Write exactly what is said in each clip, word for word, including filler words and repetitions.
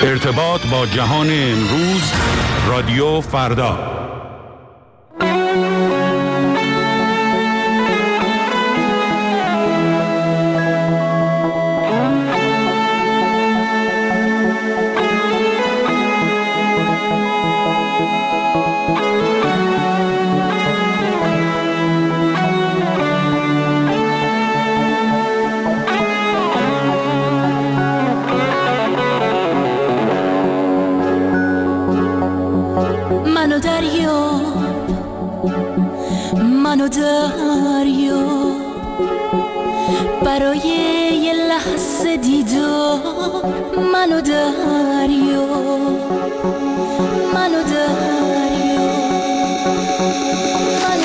ارتباط با جهان امروز، رادیو فردا. منو دریا منو دریا برای یه لحظه دیدار، منو دریا منو دریا منو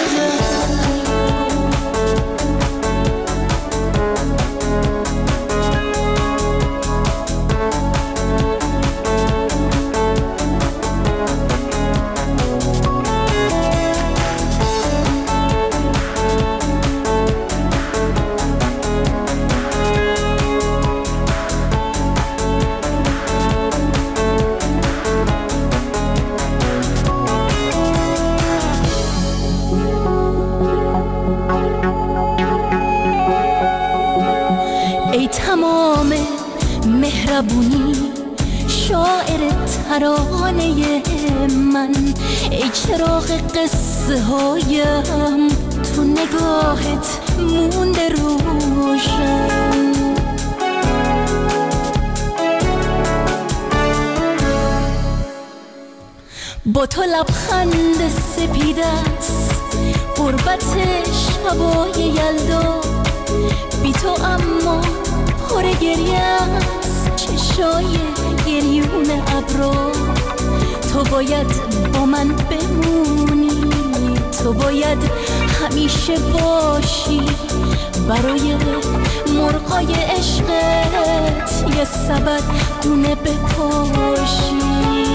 تمام مهربونی، شاعر ترانه من، ای چراغ قصه هایم، تو نگاهت مونده روشن. با تو لبخند سپیدست، غربت شبای یلدا، بی تو اما پر گریه است چشای گریون ابرا. تو باید با من بمونی، تو باید همیشه باشی، برای مرغای عشقت یه سبد گونه بپاشی.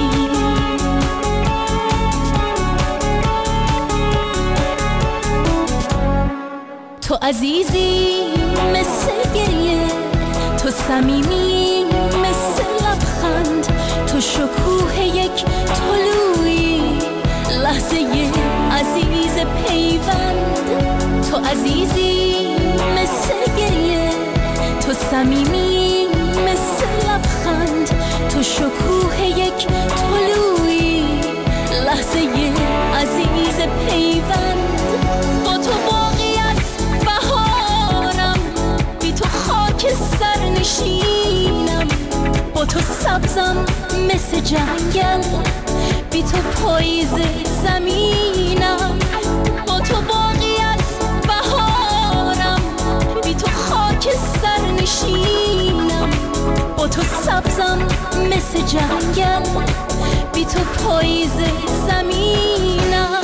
تو عزیزی مثل گریه، تو صمیمی مثل لبخند، تو شکوه یک طلوعی، لحظه عزیز پیوند. تو عزیزی مثل گریه، تو صمیمی مثل لبخند، تو شکوه یک طلوعی، لحظه عزیز پیوند. با تو باقی از بهارم، بی تو خاک سر نشینم، با تو سبزم مثل جنگل، بی تو پاییز زمینم. با تو باقی از بهارم، بی تو خاک سر نشینم، با تو سبزم مثل جنگل، بی تو پاییز زمینم.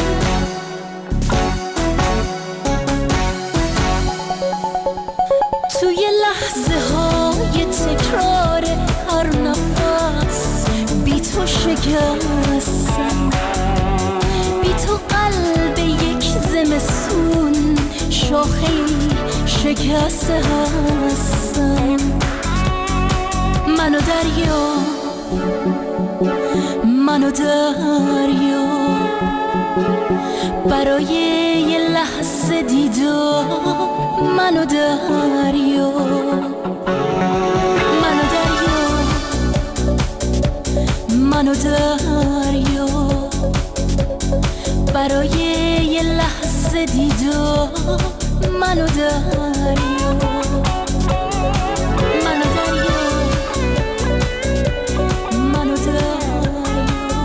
توی لحظه های تکرار هر نفس، بی تو شکستم، بی تو قلب یک زمستون شاخه شکسته هستم. منو دریا منو دریا برای یه لحظه دیدار، منو دریا منو دریا منو دریا برای یه لحظه دیدار، منو دریا منو دریا منو دریا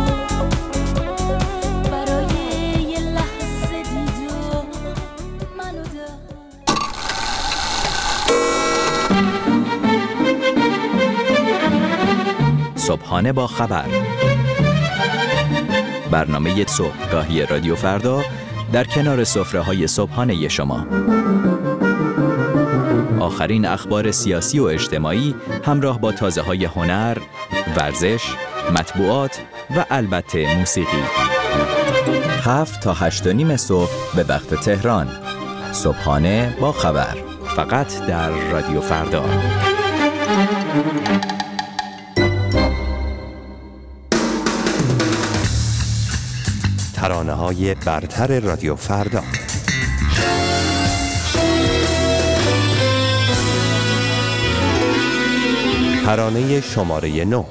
برای یه لحظه دیدار، منو دریا. صبحانه با خبر، برنامه صبحگاهی رادیو فردا در کنار سفره‌های صبحانه شما. آخرین اخبار سیاسی و اجتماعی همراه با تازه‌های هنر، ورزش، مطبوعات و البته موسیقی. هفت تا هشت و نیم صبح به وقت تهران. صبحانه با خبر، فقط در رادیو فردا. ترانه‌های برتر رادیو فردا. ترانه شماره نه.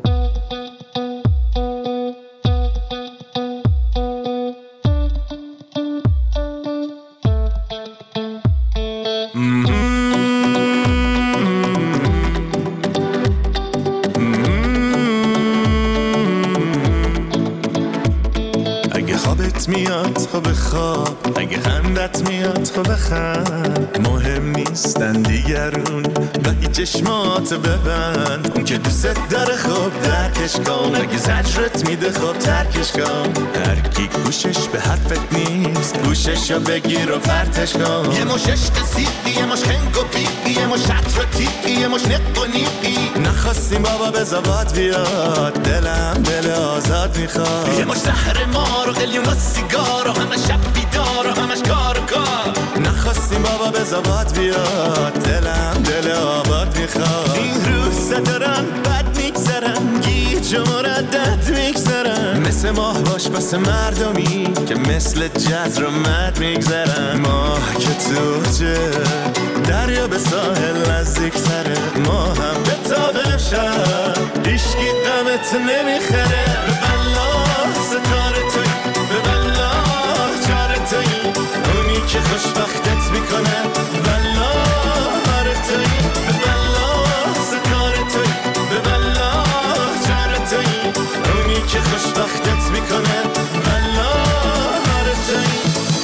میاد خب خواب، اگه خندت میاد خب خند، مهم نیستن دیگرون ولی چشمات ببند، اون که دوست داره خب درکش کن، اگه زجرت میده خب ترکش کن، هر کی گوشش به حرفت نیست گوششو بگیر و پرتش کن، یه مش عشق سیقی، یه مش خنگ و بیقی، یه مش عطر تیقی، یه مش نق و نیقی، نخواستیم بابا بزابات بیاد، دلم دل آزاد میخواد، یه مش سحر مار و قلیون و سیگار و همه شب بیدار و همش کار و کار، نخواستیم بابا بزابات بیاد، دلم دل آباد میخواد، این روزا دارن بد میگذرن، گیج و مردد میگذرن، مثل ماه باش بس مردمی که مثل جزر و مد میگذرن، ماه که توجه دریا به ساحل نزدیک تره، ما هم به تابه شد ایشکی قمت نمیخره، به بلا ستاره توی، به بلا چاره توی، اونی که خوشبختت میکنه، بلا هاره توی، به بلا ستاره توی، به بلا چاره توی، اونی که خوشبختت میکنه، بلا هاره توی.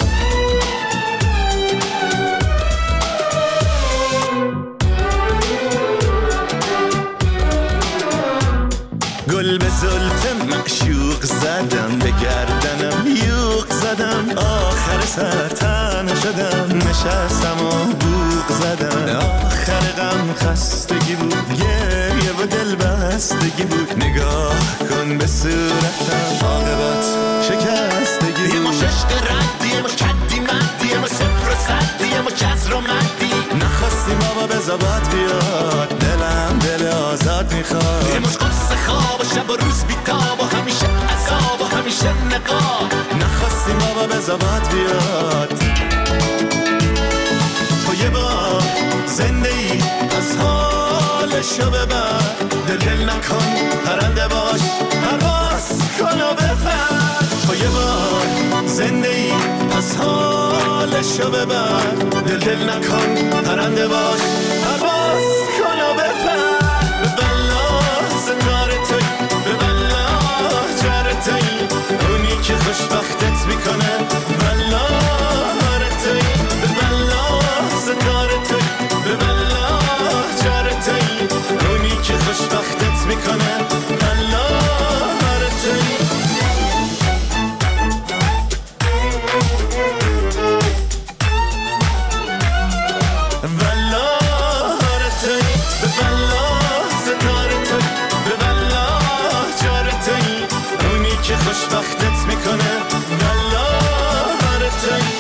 گل به زلف معشوق زدم، به گردنم یوق زدم، آخر سر تنه شدم، نشستم و بوق زدم، آخر غم خستگی بود، گریه و دل بستگی بود، نگاه کن به صورتم، عاقبت شکستگی بود، یه مش عشق ردی، یه مش کدی مدی، یه مش صفر و صدی، یه مش جزر و مدی، نخواستیم بابا بزابات بیاد، دلم دل آزاد میخواد، یه مش قصه خواب و شب و روز بیتاب و همیشه عذاب و همیشه نقاب، نخواستیم بابا بزابات بیاد، تو یه بار زنده ای از حالشو ببر، دل دل نکن پرنده باش، پرواز کن و بپر، تو یه بار زنده ای از حالشو ببر، دل دل نکن پرنده باش، پرواز کن و بپر، به بلا ستاره توی، به بلا چاره توی، اونی که خوشبختت میکنه، بلا هاره توی، به بلا ستاره توی، به بلا چاره توی، اونی که خوشبختت میکنه، بلا هاره توی. خوشبختت میکنه، بلا هاره توی.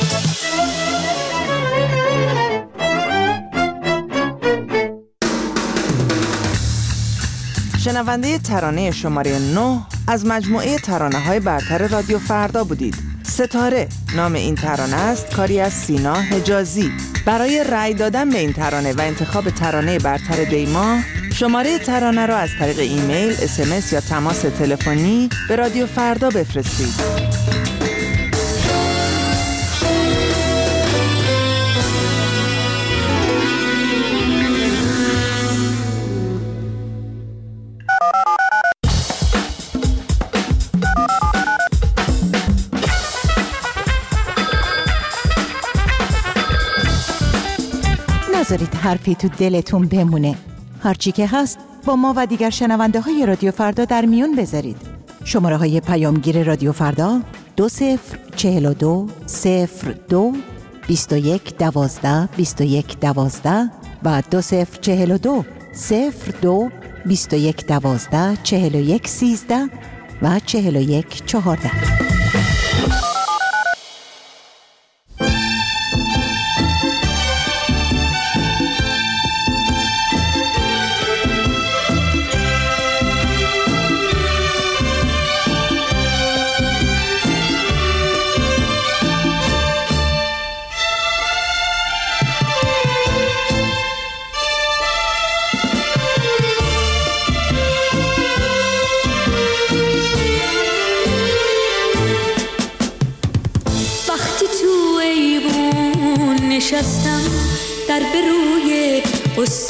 شنونده ترانه شماره نه از مجموعه ترانه‌های برتر رادیو فردا بودید. ستاره نام این ترانه است، کاری از سینا حجازی. برای رأی دادن به این ترانه و انتخاب ترانه برتر دیما، شماره ترانه را از طریق ایمیل، اس ام اس یا تماس تلفنی به رادیو فردا بفرستید. نذارید حرفی تو دلتون بمونه. هرچی که هست با ما و دیگر شنونده های رادیو فردا در میون بذارید. شماره های پیامگیر رادیو فردا دو صفر چهل و دو صفر دو بیست و یک دوازده بیست و یک دوازده و دو صفر چهل و دو صفر دو بیست و یک دوازده چهل و یک سیزده و چهل و یک چهارده.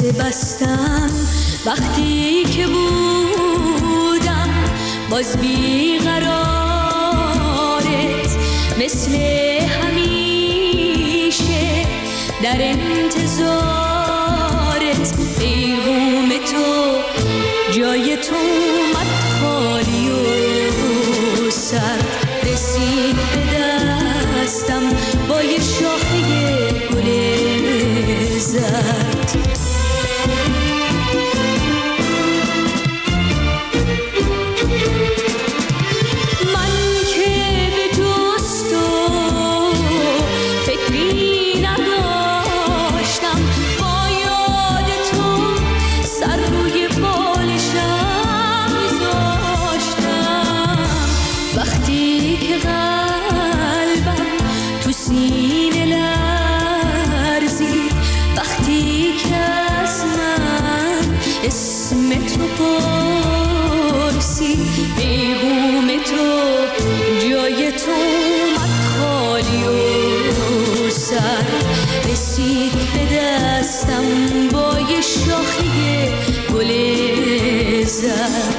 قصه بستم وقتی که بودم باز بیقرارت، مثل همیشه در انتظارت. پیغام تو جای تو اومد خالی و سر رسید به دستم با یه شاخه گل زرد. من که به جز تو فکری نداشتم، با یاد تو سر روی بالشم میذاشتم. وقتی که قلبم تو سینه لرزید، وقتی که از من اسم تو پرسی، پیغام تو جای تو اومد خالی و سر رسید به دستم با یه شاخه گل زرد.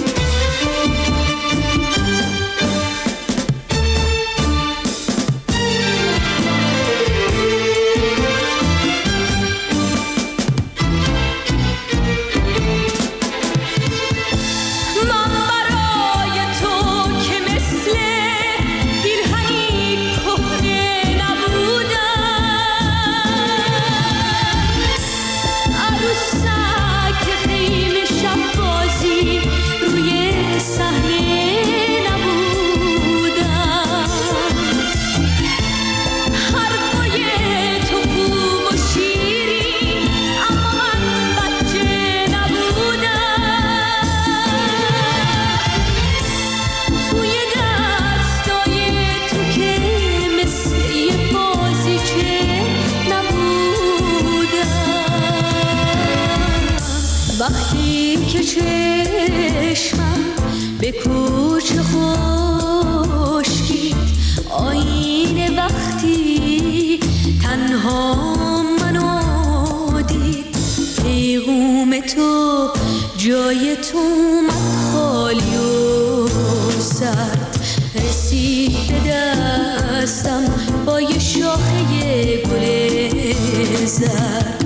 وقتی که چشمم به کوچه خشکید، آینه وقتی تنها منو دید، پیغام تو جای تو اومد خالی و سرد رسید به دستم با یه شاخه گل زرد.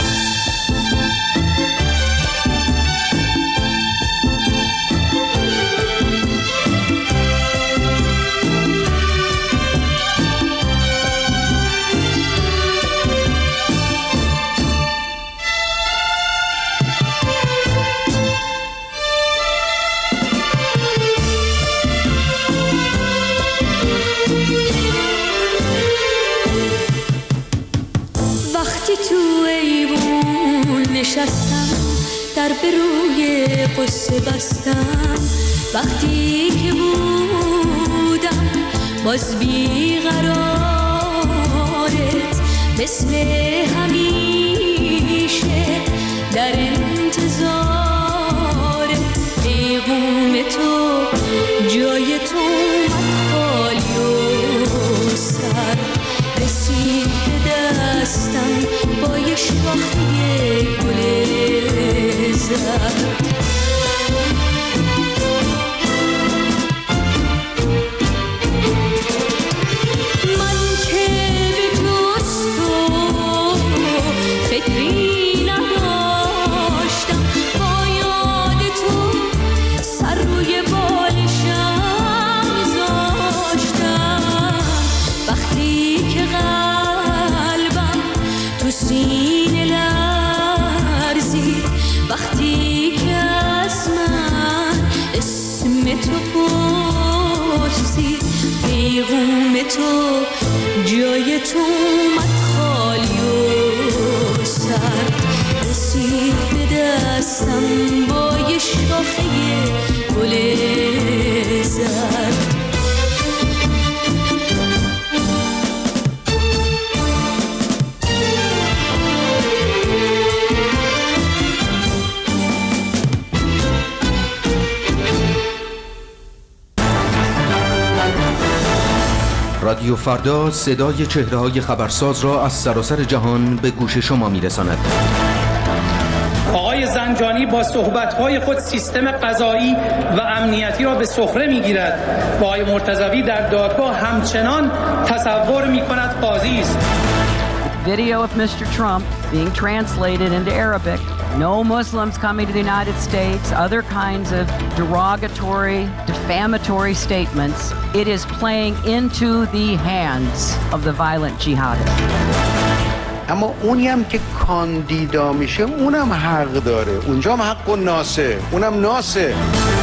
تو ایوون نشستم، در به روی قصه بستم، وقتی که بودم باز بیقرارت، مثل همیشه در انتظارت. پیغام تو جای تو اومد خالی و سر رسید به دستم با یه شاخه گل زرد. من که به جز تو فکری نداشتم، با یاد تو سر روی بالشم میذاشتم. وقتی که قلبم تو سینه لرزید، وقتی که از من اسم تو پرسید، پیغام تو جای تو اومد خالی و سرد رسید به دستم با یه شاخه گل زرد. رادیو فردا صدای چهره‌های خبرساز را از سراسر جهان به گوش شما می‌رساند. آقای زنجانی با صحبت‌های خود سیستم قضایی و امنیتی را به سخره می‌گیرد و آقای مرتضوی در دادگاه همچنان تصور می‌کند قاضی است. Video of Mister Trump being translated into Arabic. No Muslims coming to the United States, other kinds of derogatory, defamatory statements. It is playing into the hands of the violent jihadists. اما اونی هم که کاندیدا میشه اونم حق داره، اونجا هم حق و ناسه، اونم ناسه.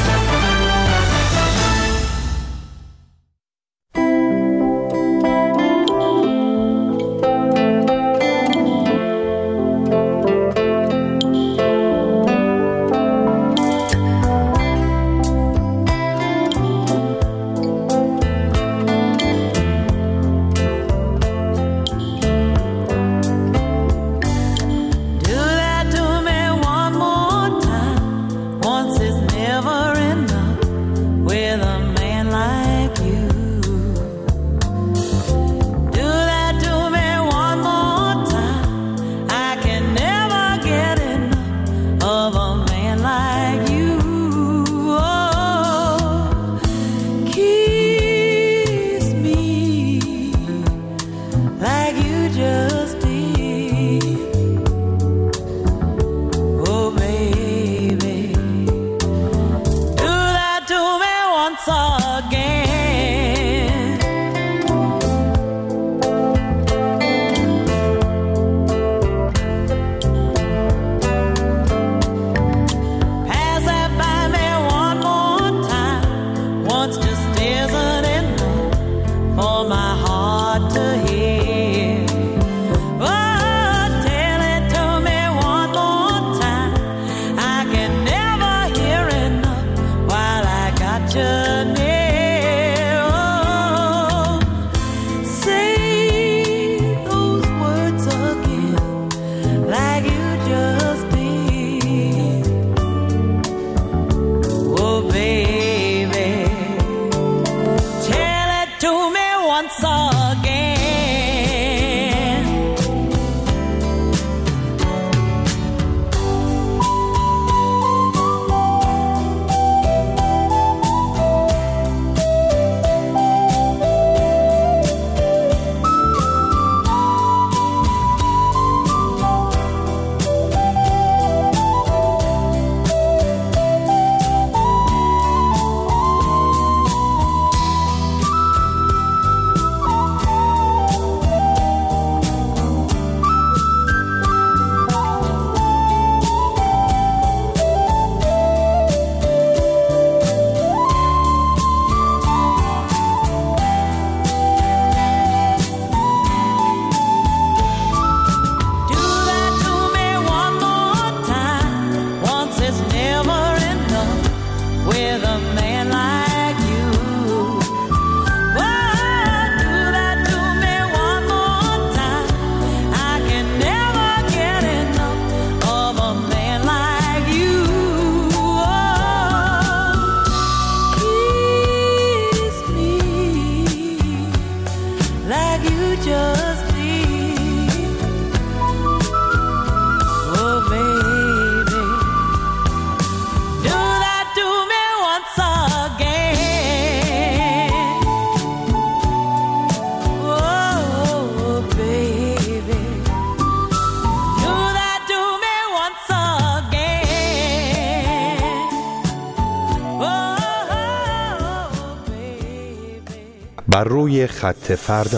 بر روی خط فردا.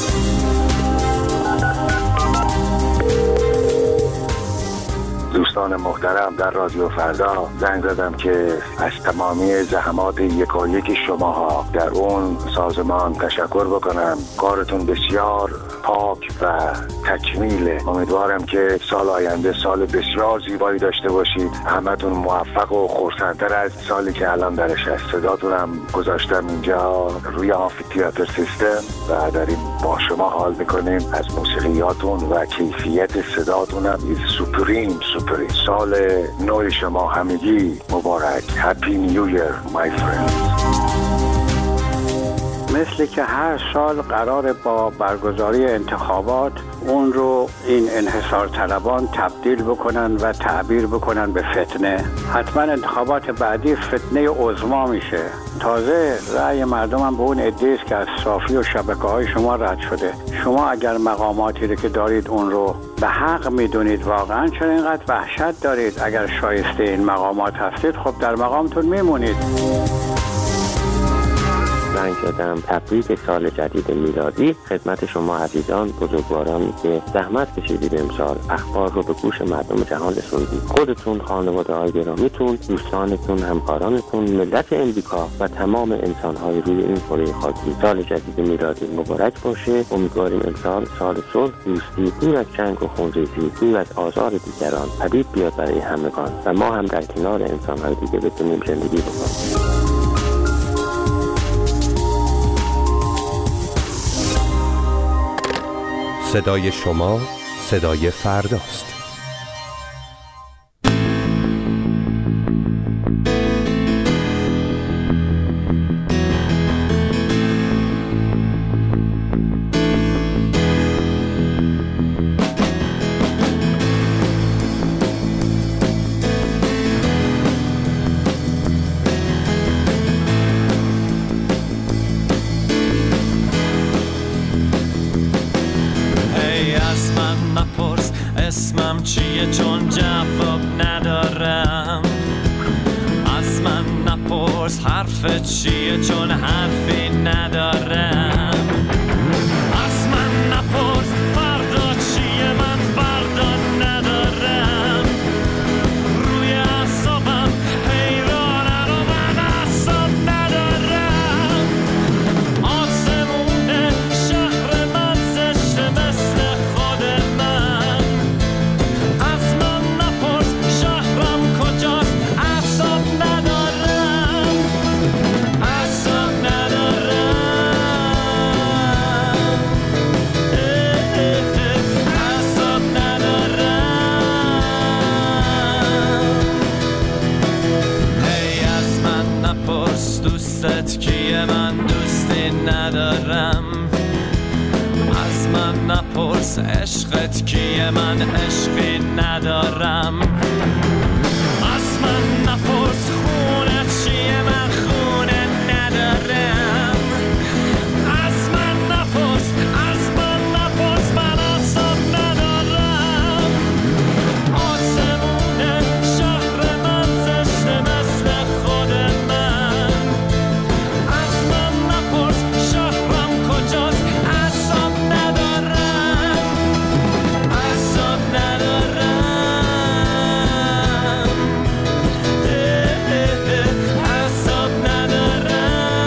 دوستان محترم، در رادیو فردا زنگ زدم که از تمامی زحمات یکایک شماها در اون سازمان تشکر بکنم. کارتون بسیار پاک و تکمیله. امیدوارم که سال آینده سال بسیار زیبایی داشته باشید. همتون موفق و خرسندتر از سالی که الان درش هست. صداتونم گذاشتم اینجا روی آمفی‌تئاتر سیستم و داریم با شما حال میکنیم. از موسیقیاتون و کیفیت صداتونم ایز سوپریم سوپریم. سال نو شما همگی مبارک. هپی نیو ایر مای فرندز. مثل که هر سال قرار با برگزاری انتخابات اون رو این انحصار طلبان تبدیل بکنن و تعبیر بکنن به فتنه. حتما انتخابات بعدی فتنه عظما میشه. تازه رأی مردم هم به اون عده‌ای است که از صافی و شبکه‌های شما رد شده. شما اگر مقاماتی رو که دارید اون رو به حق میدونید، واقعا چرا اینقدر وحشت دارید؟ اگر شایسته این مقامات هستید خب در مقامتون میمونید. زنگ زدم تبریک سال جدید میلادی خدمت شما عزیزان بزرگوارانی که زحمت کشیدید امسال اخبار رو به گوش مردم جهان رسوندید. خودتون، خانواده‌های گرامیتون، دوستانتون، همکارانتون، ملت امریکا و تمام انسان‌های روی این کره خاکی سال جدید میلادی مبارک باشه. امیدواریم امسال سال صلح، دوستی، دور از جنگ و خونریزی، دور از آزار دیگران پدید بیاد برای همگان و ما هم در کنار انسان‌های دیگه بتونیم زندگی بکنیم. صدای شما صدای فرداست. اسمم چیه چون جواب ندارم، از من نپرس حرف چیه چون حرفی ندارم، از من نپرس فردا چیه من فردا ندارم، روی اعصابم حیرانم و من اعصاب ندارم، آسمون شهر من زشته مثل خود من، از من نپرس شهرم کجاست اعصاب ندارم، اعصاب ندارم، اعصاب ندارم، هی از من نپرس دوستت کیه من دوستی ندارم، از من نپرس عشقت کیه من عشقی ندارم، از من نپرس خونت چیه من خونه ندارم، از من نپرس از من نپرس من اعصاب ندارم، آسمون شهر من زشته مثل خود من، از من نپرس شهرم کجاست اعصاب ندارم، اعصاب ندارم، اعصاب ندارم.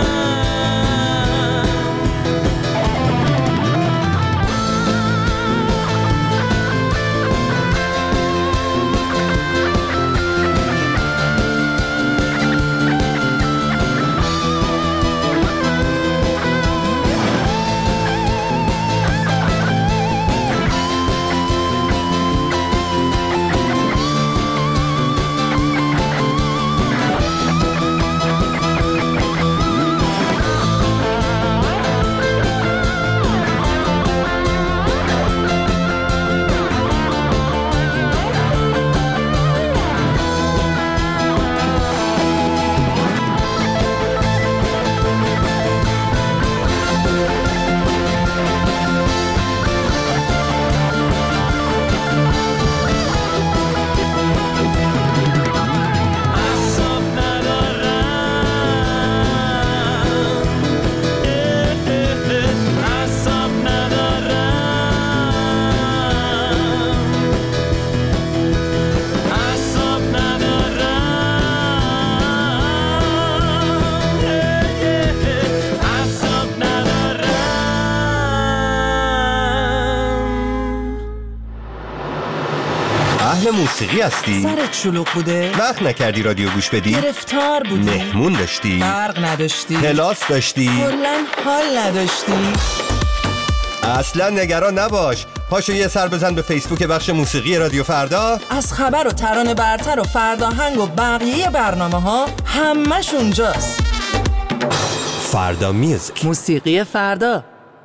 اهل موسیقی هستی؟ سرت شلوغ بوده؟ وقت نکردی رادیو گوش بدی؟ گرفتار بودی؟ مهمون داشتی؟ برق نداشتی؟ کلاس داشتی؟ کلاً حال نداشتی؟ اصلا نگران نباش، پاشو یه سر بزن به فیسبوک بخش موسیقی رادیو فردا. از خبر و ترانه برتر و فرداهنگ و بقیه برنامه ها همش اونجاست. فردا میوزیک، موسیقی فردا.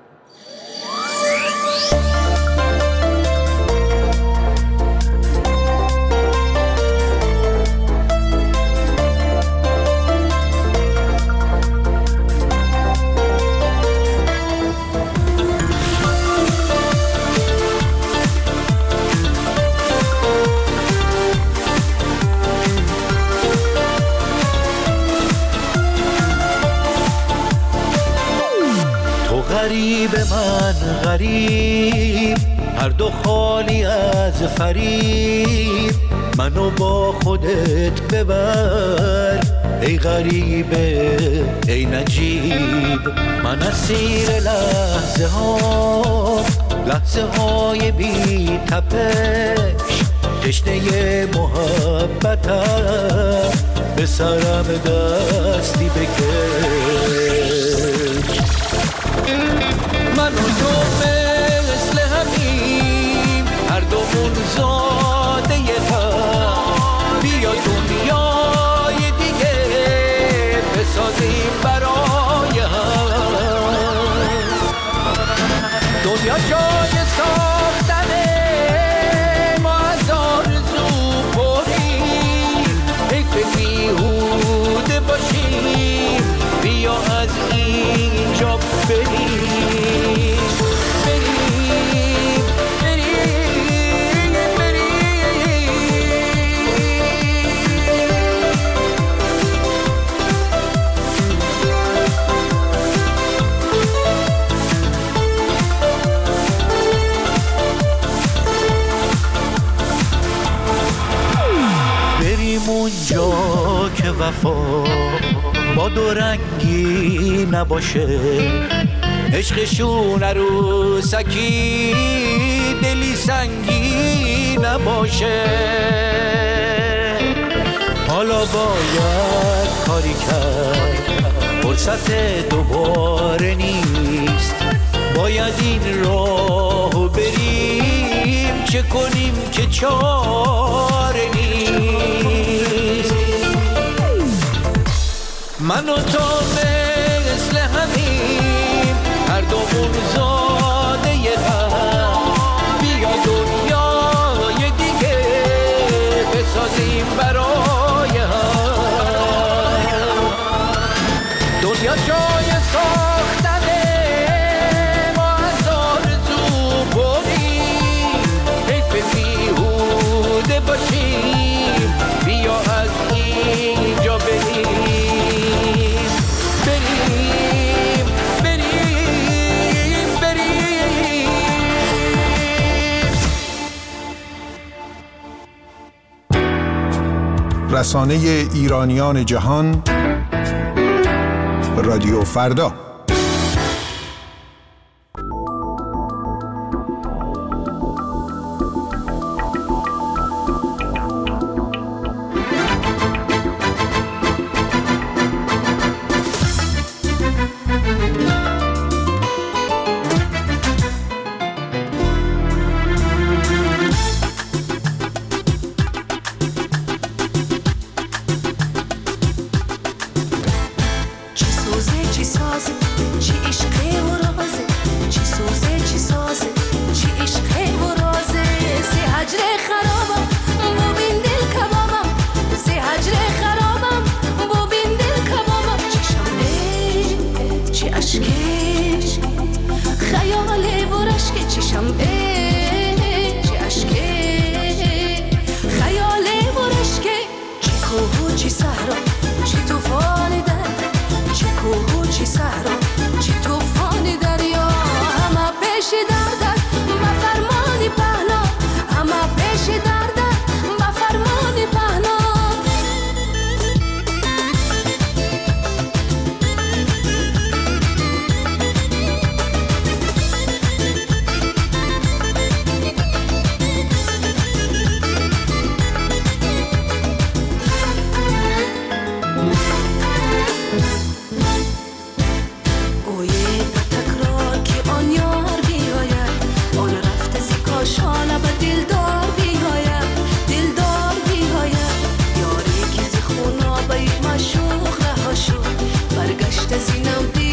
غریب من غریب، هر دو خالی از فریب، منو با خودت ببر ای غریبه ای نجیب. من اسیر لحظه ها، لحظه های بی تپش، تشنه محبتم، به سرم دستی بکش. من و تو مثل همیم، هر دومون زاده هم، بیا دنیای دیگه بسازیم برای هم. دنیا جای ساختنه، ما از آرزو پریم، حیف بیهوده باشیم، بیا از اینجا بریم. اونجا که وفا با دو رنگی نباشه، عشقشون عروسکی دلی سنگی نباشه. حالا باید کاری کرد، فرصت دوباره نیست، باید این راهو بریم، چه کنیم که چاره نیست. من و تو مثل همیم، هر دومون زاده هم، بیا دنیای دیگه بسازیم برای هم. دنیا جای ساختنه، ما از آرزو بریم، حیف بیهوده باشیم، بیا از اینجا بریم. رسانه ایرانیان جهان، رادیو فردا. برگشت زینم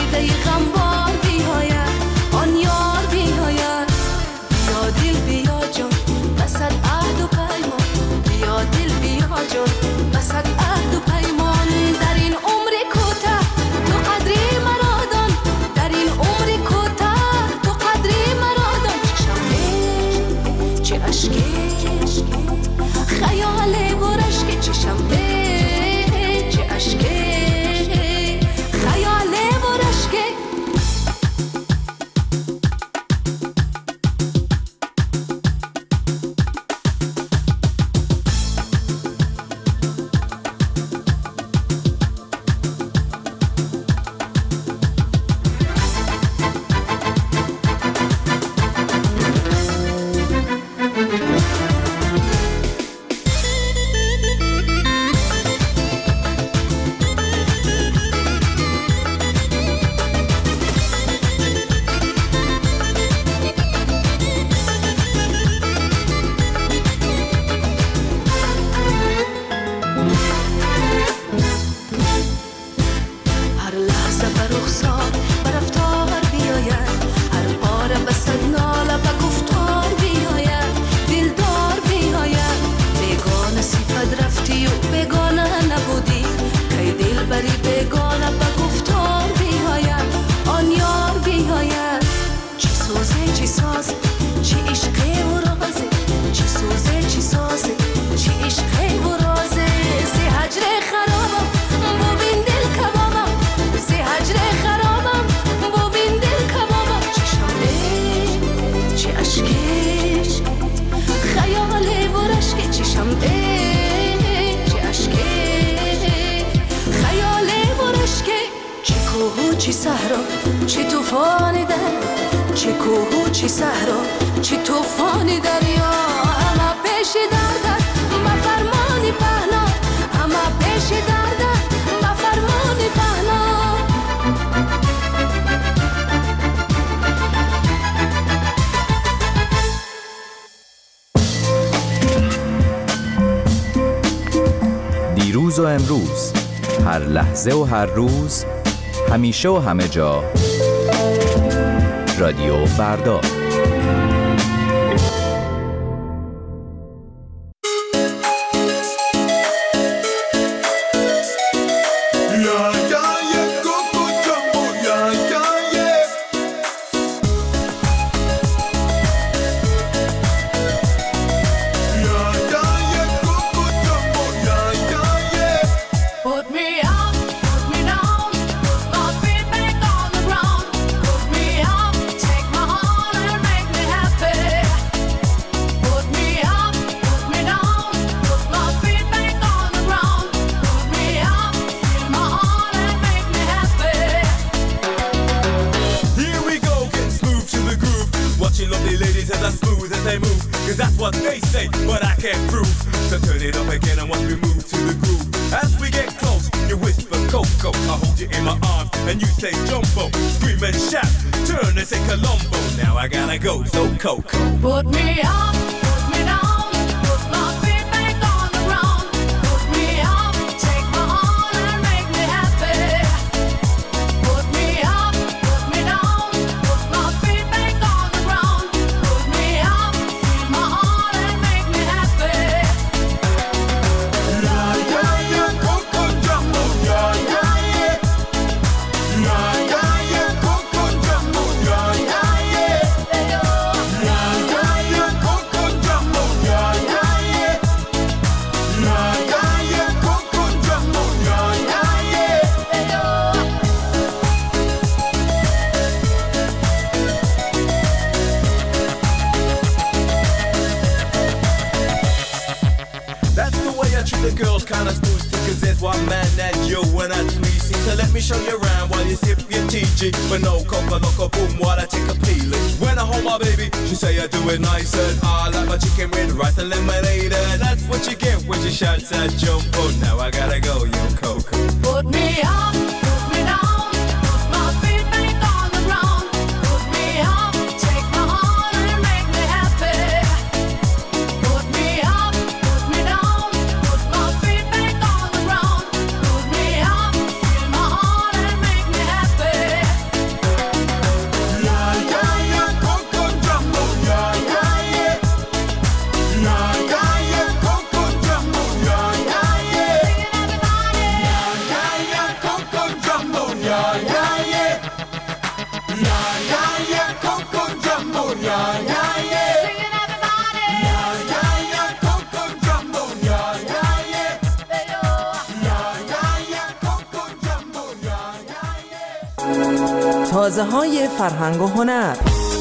رهبری بگانم و گفتار بیاید آن یار بیاید. چی سوزه چی سازه چی عشقه و رازه، چی سوزه چی سازه چی عشقه و رازه. زی هجر خرابم ببین دل کبابم، زی هجر خرابم ببین دل کبابم. چی شمله چی عشقه خیاله و رشقه، چی شمله چی عشقه خیاله و رشقه. چی کوه و چی صحرا چی طوفان در، چی کوه و چی صحرا چی طوفان دریا. همه پیش دردن ما فرمانی پهنا، همه پیش دردن ما فرمانی پهنا. دیروز و امروز، هر لحظه و هر روز، همیشه و همه جا، رادیو فردا. Coco. Put me up, put me down, put my feet back on the ground. Put me up, take my heart and make me happy. Put me up, put me down, put my feet back on the ground. Put me up, feel my heart and make me happy. La ya ya Coco Jumbo, ya ya yeah. La ya ya Coco Jumbo, ya ya yeah. The girls kinda smooth too, cause there's one man that you wanna tweeze. So let me show you around while you sip your T G. But no coca loco boom while I take a peeling. When I hold my baby, she say I do it nice. And I like my chicken with rice and lemonade. And that's what you get when you shout that jumbo. Now I gotta go, yo Coco. Put me up, put me down, put my feet back on the ground. Put me up, take my heart and make me happy. Put me up, put me down, put my feet back on the ground. Put me up, feel my heart and make me happy. La ya ya Coco Jumbo, ya ya yeah. La ya ya Coco Jumbo, ya ya yeah. La ya ya Coco Jumbo, ya ya yeah. La ya ya Coco Jumbo, ya ya yeah. La ya ya Coco Jumbo, ya ya yeah. La ya ya Coco Jumbo, ya ya yeah. تازه های فرهنگ و هنر.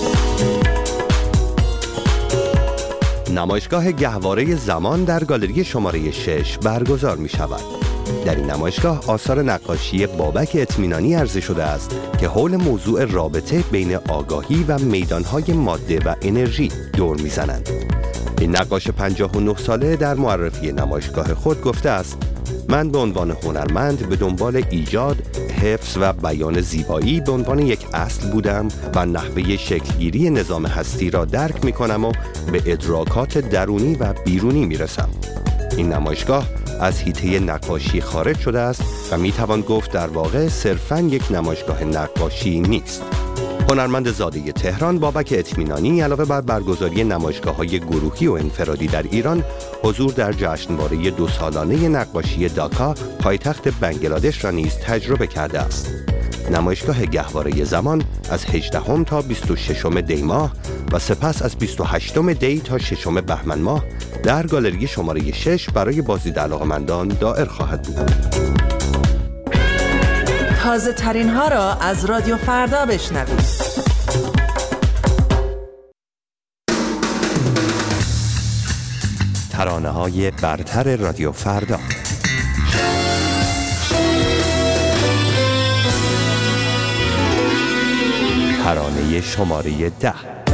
نمایشگاه گهواره زمان در گالری شماره شش برگزار می شود. در این نمایشگاه آثار نقاشی بابک اطمینانی عرضه شده است که حول موضوع رابطه بین آگاهی و میدانهای ماده و انرژی دور میزنند. این نقاش پنجاه و نه ساله در معرفی نمایشگاه خود گفته است: من به عنوان هنرمند به دنبال ایجاد، حفظ و بیان زیبایی به عنوان یک اصل بودم و نحوه شکلگیری نظام هستی را درک می کنم و به ادراکات درونی و بیرونی می رسم. این نمایشگاه از حیطه نقاشی خارج شده است و می توان گفت در واقع صرفاً یک نمایشگاه نقاشی نیست. هنرمند زاده تهران بابک اطمینانی علاوه بر برگزاری نمایشگاه‌های گروهی و انفرادی در ایران، حضور در جشنواره دو سالانه نقاشی داکا پایتخت بنگلادش را نیز تجربه کرده است. نمایشگاه گهواره زمان از هجدهم تا بیست و ششم دی ماه و سپس از بیست و هشتم دی تا ششم بهمن ماه در گالری شماره شش برای بازدید علاقه‌مندان دائر خواهد بود. تازه ترین ها را از رادیو فردا بشنوید. ترانه های برتر رادیو فردا. ترانه شماره ده.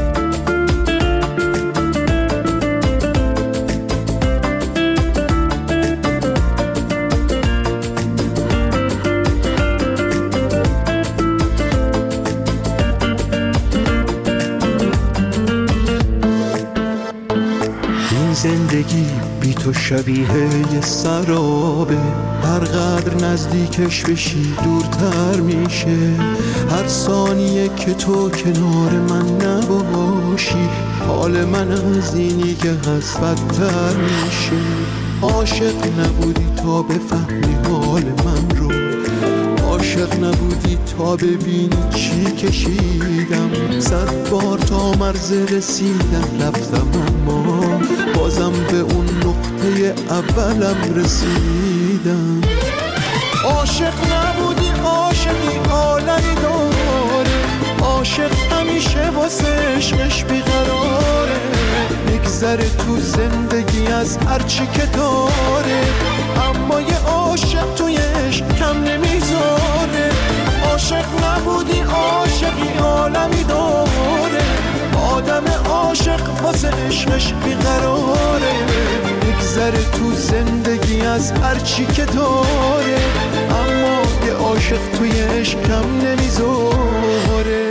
زندگی بی تو شبیه یه سرابه، هر قدر نزدیکش بشی دورتر میشه. هر ثانیه که تو کنار من نباشی، حال من از اینی که هست بدتر میشه. عاشق نبودی تا بفهمی حال من رو، عاشق نبودی تا ببینی چی کشیدم. صد بار تا مرز رسیدم رفتم، اما بازم به اون نقطه اولم رسیدم. عاشق نبودی عاشقی عالمی داره، عاشق همیشه واسه عشقش بیقراره. میگذره تو زندگی از هرچی که داره، اما یه عاشق توی عشق کم نمیذاره. عاشق نبودی عاشقی عالمی داره، آدم عاشق واسه عشقش بیقراره. میگذره تو زندگی از هرچی که داره، اما یه عاشق توی عشق کم نمیذاره.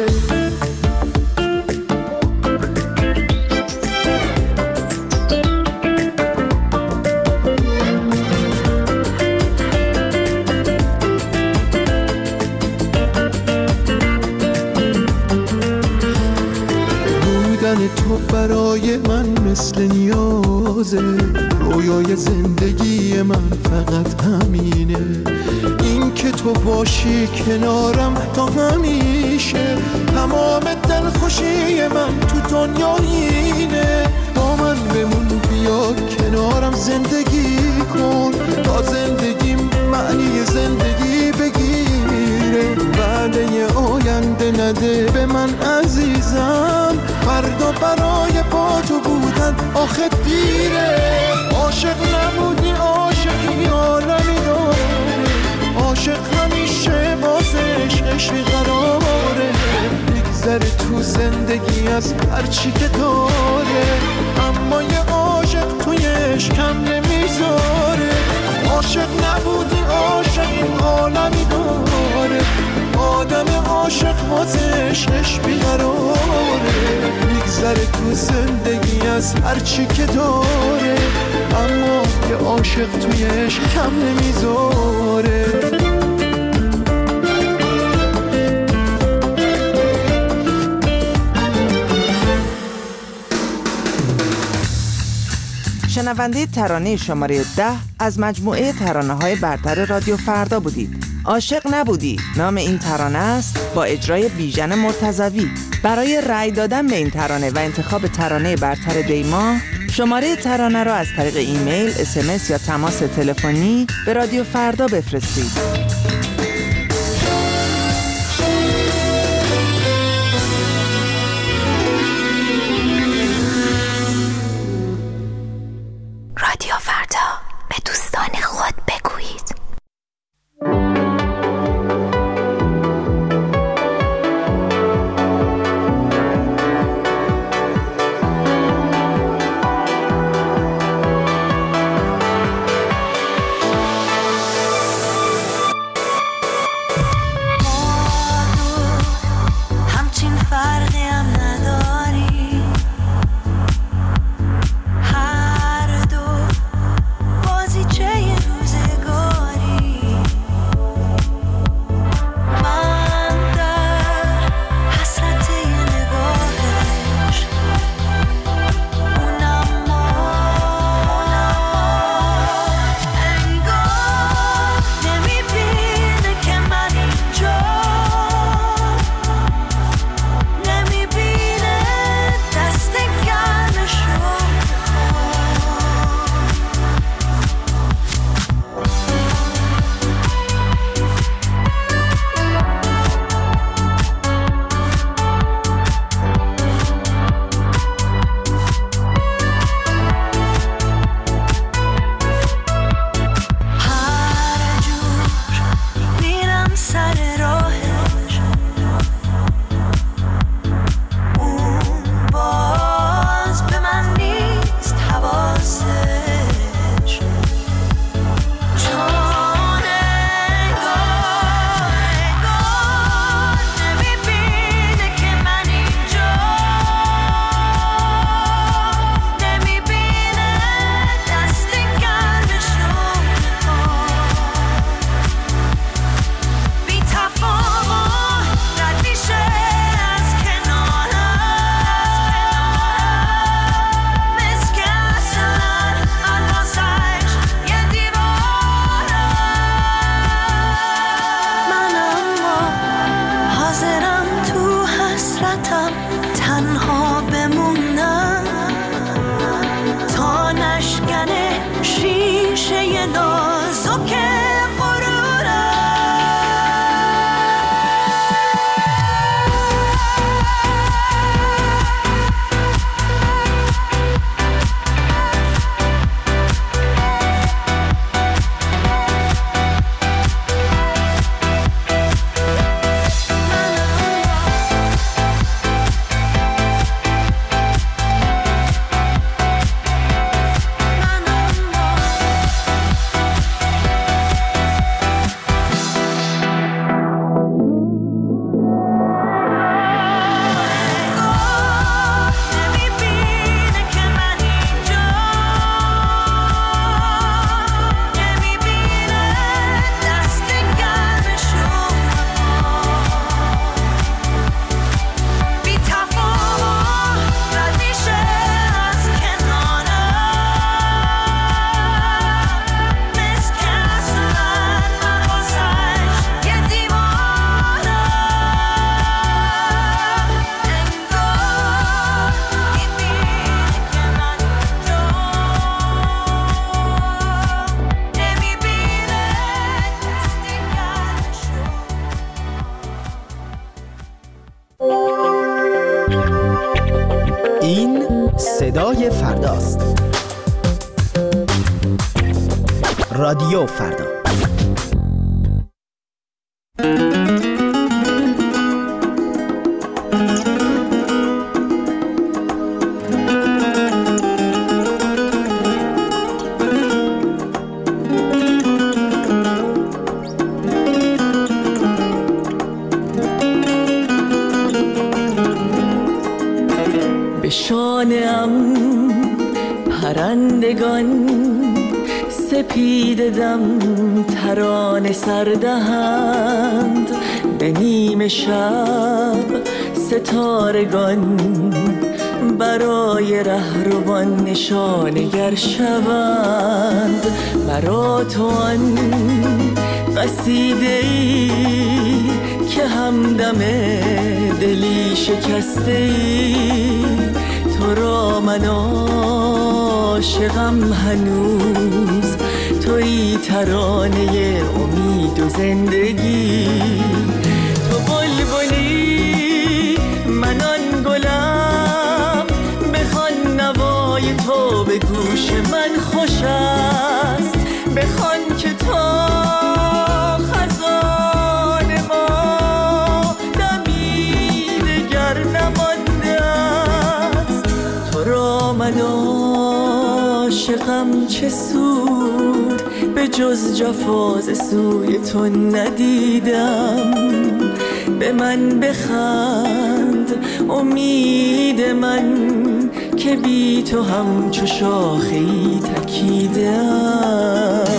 تو برای من مثل نیازه، رویای زندگی من فقط همینه. این که تو باشی کنارم تا همیشه، تمام دلخوشی من تو دنیا اینه. با من بمون بیا کنارم زندگی کن، تا زندگیم معنی زندگی بگیره. وعده آینده نده به من عزیزم، فردا برای با تو بودن آخه دیره. عاشق نبودی عاشقی عالمی داره، عاشق همیشه واسه عشقش بیقراره. میگذره تو زندگی از هرچی که داره، اما یه عاشق توی عشق کم نمیذاره. عاشق نبودی عاشقی عالمی داره، آدم عاشق واسه عشقش بیقراره. میگذره تو زندگی از هرچی که داره، اما یه عاشق توی عشق کم نمیذاره. شنونده ترانه شماره ده از مجموعه ترانه های برتر رادیو فردا بودید. عاشق نبودی نام این ترانه است، با اجرای بیژن مرتضوی. برای رأی دادن به این ترانه و انتخاب ترانه برتر دی ماه، شماره ترانه را از طریق ایمیل، اس ام اس یا تماس تلفنی به رادیو فردا بفرستید. رادیو فردا، به دوستان خود بگویید. صدای فرداست. رادیو فردا. به شانه‌ام پرندگان سپیده دم ترانه سردهند، به نیمه شب ستارگان برای رهروان نشانگر شوند. مرا تو آن قصیده‌ای که همدم دلی شکسته ای، تو را من عاشقم هنوز، تویی ترانه امید و زندگی. تو بلبلی من آن گلم، بخوان نوای تو به گوش من خوش است، بخوان که تا خزان ما دمی دگر نمانده است. تو را من عاشقم چه سود، به جز جفا ز سوی تو ندیدم. به من بخند امید من که بی تو همچو شاخه‌ای تکیدم.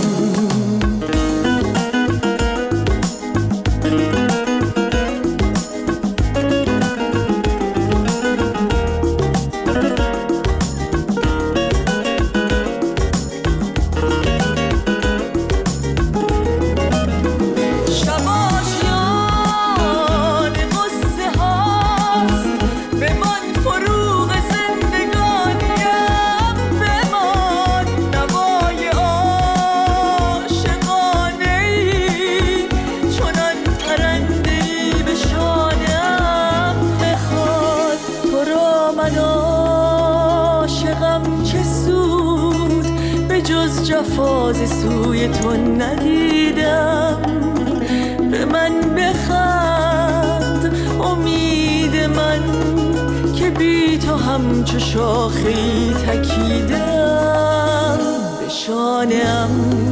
جفاز سوی تو ندیدم. به من بخند امید من که بی تو همچو شاخه‌ای تکیدم. به شانه‌ام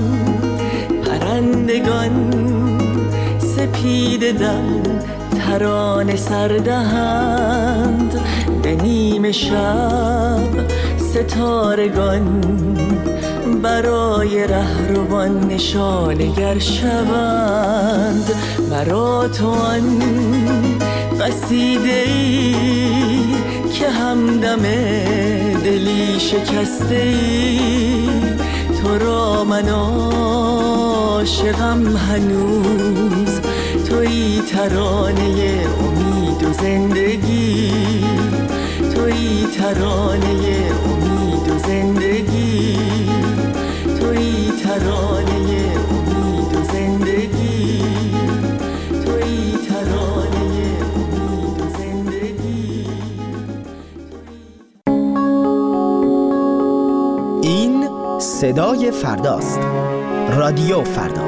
پرندگان سپیده دم ترانه سردهند، به نیمه شب ستارگان برای رهروان نشانگر شوند. مرا تو آن قصیده‌ای که همدم دلی شکسته ای، تو را من عاشقم هنوز، تویی ترانه امید و زندگی. تویی ترانه امید و زندگی. تویی ترانه امید و زندگی. تویی ترانه امید و زندگی. این صدای فرداست. رادیو فردا.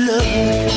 look.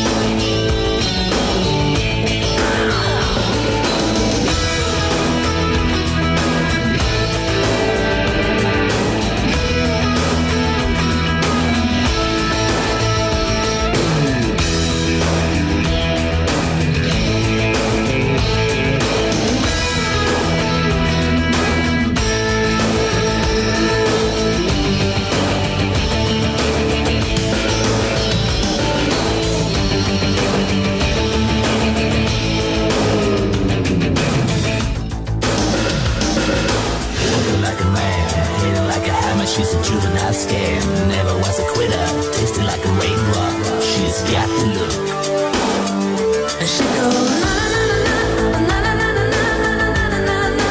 She's a juvenile scam, never was a quitter, tasted like a raindrop. She's got the look. And she goes na na na na na na na na na na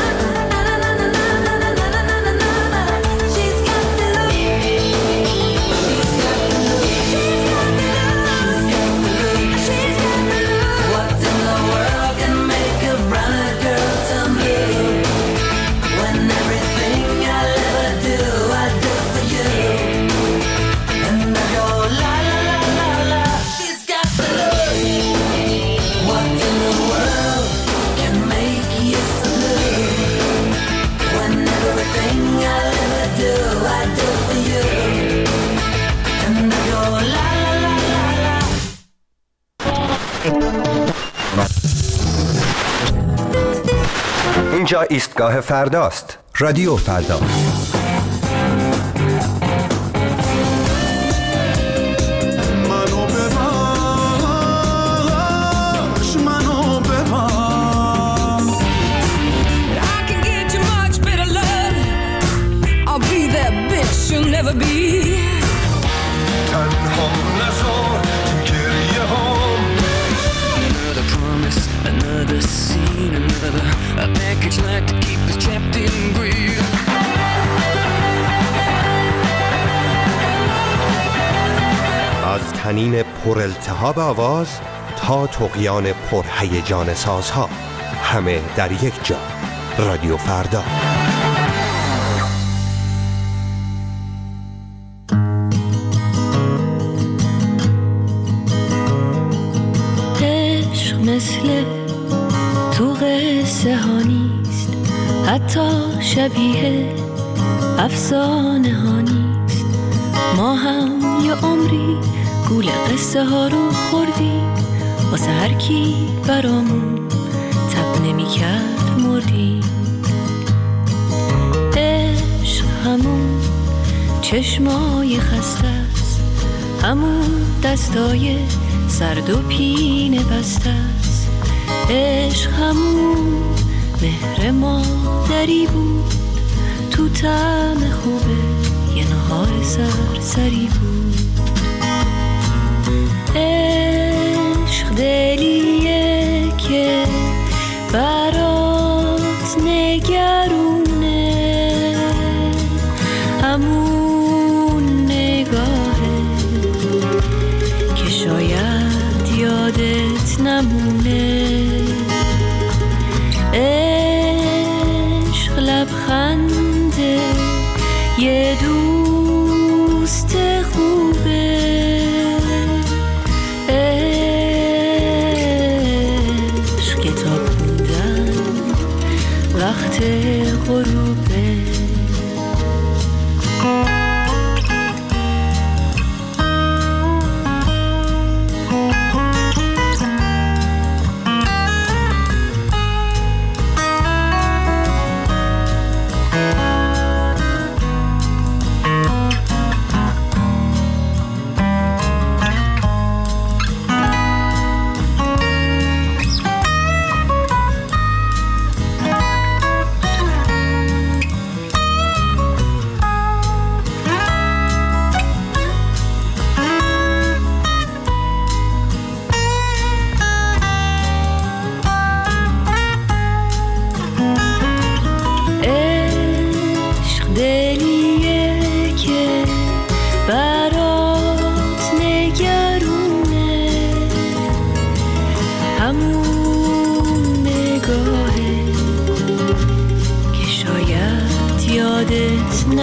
na. She's got the look. She's got the look. She's got the look. She's got the look. What in the world can make a browner girl turn blue? When everything I'll ever do اینجا ایستگاه فرداست. رادیو فردا. منو ببخش، منو ببخش. I can get you much better love. I'll be that bitch you'll never be. تنها نذار تو گریه هام. Another promise, another scene, another a package like to keep us trapped in greed. از طنین پر التهاب آواز تا طغیان پر هیجان سازها، همه در یک جا. رادیو فردا. عشق مثل تو قصه ها نیست، حتی شبیه افسانه ها نیست. ما هم یه عمری گول قصه ها رو خوردیم، واسه هر کی برامون تب نمی کرد مردیم. عشق همون چشمای خسته است، همون دستای سرد و پینه بسته است. عشق همون مهر مادری بود، تو طعم خوبه یه نهار سرسری بود. عشق دلیه که برات نگرونه، همون نگاهه که شاید یادت نمونه. عشق لبخنده یه دوست خوبه. عشق کتاب خوندن وقت غروبه.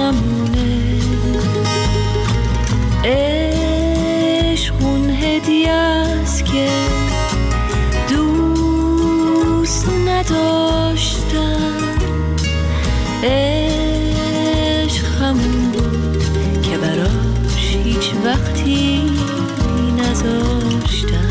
نمونه. عشق اون هدیه که دوست نداشتم. عشق همون بود که براش هیچ وقتی نذاشتم.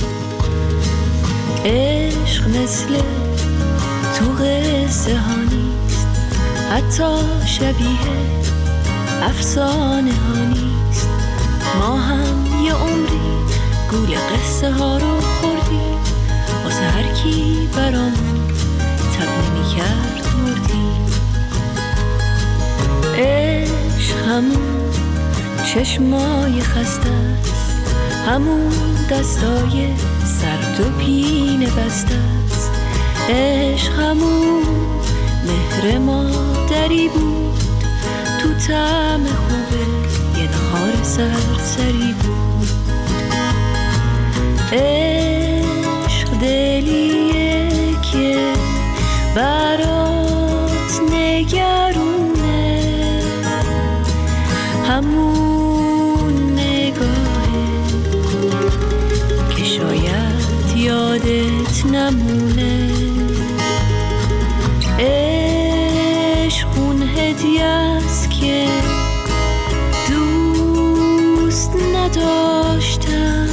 عشق مثل تو قصه ها نیست، حتی شبیه افسانه ها نیست. ما هم یه عمری گول قصه ها رو خوردیم، واسه هر کی برامون تب نمی کرد مردیم. عشق همون چشمای خسته است، همون دستای سرد و پینه بسته است. عشق همون مهر مادری بود، تو طعم خوبه یه نهار سرسری بود. عشق دلیه که برات نگرونه، همون نگاهه که شاید یادت نمونه. عشق اون هدیه است که دوست نداشتم.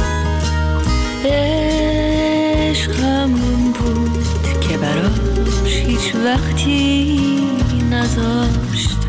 عشق همون بود که براش هیچ وقتی نذاشتم.